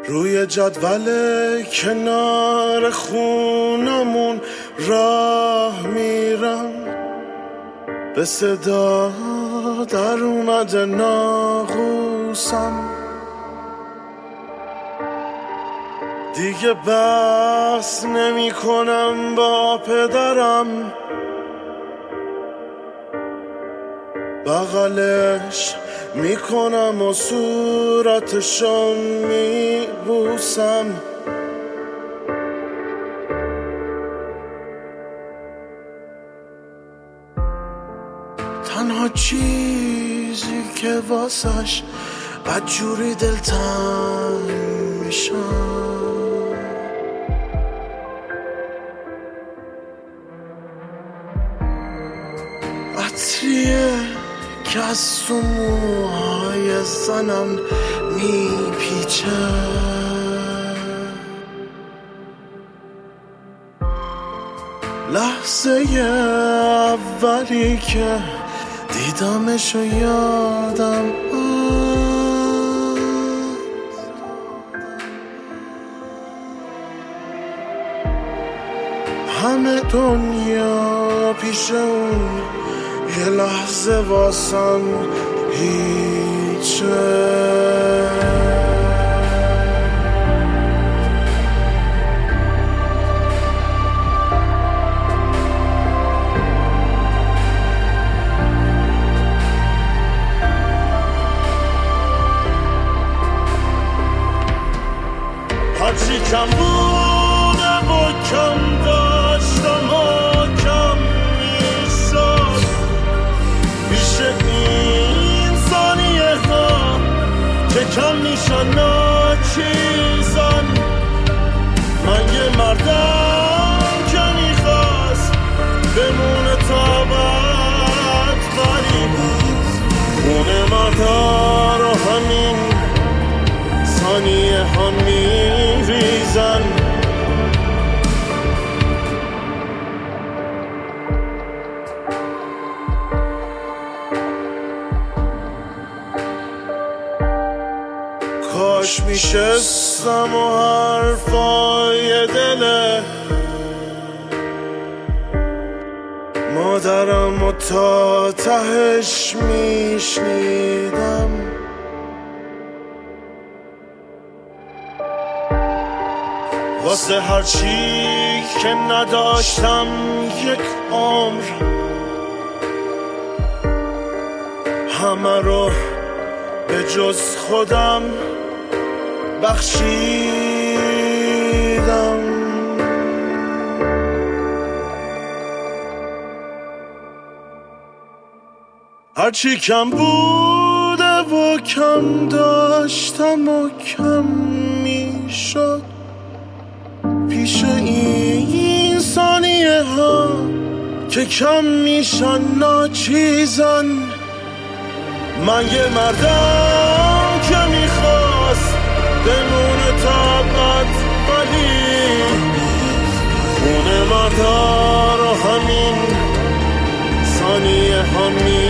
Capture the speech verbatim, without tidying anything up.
روی جدول کنار خونمون راه میرم، به صدا در اومده ناقوسم. دیگه بحث نمی کنم با پدرم، بغلش میکنم و صورتشو میبوسم. تنها چیزی که واسش بدجوری دلتنگ میشم عطریه که از تو موهای زنم میپیچه. لحظه اولی که دیدمشو یادم همه دنیا پیش اون یه لحظه واسم هیچه. هرچی کم بوده و کم داشتم و کم میشد پیش این ثانیه ها که کم میشن ناچیزن. من یه مردم که میخواست بمونه تا بعد غریب خونه مردا رو همین ثانیه ها میریزن. کاش میشستم و حرفای دل مادرم و تا تهش میشنیدم. واسه هرچی که نداشتم یک عمر همه رو به جز خودم بخشیدم. هرچی کم بوده و کم داشتم و کم میشد پیش این ثانیه ها که کم میشن ناچیزن. من یه مردم که میخواست بمونه تا بعد ولی خونه مردا رو همین ثانیه ها می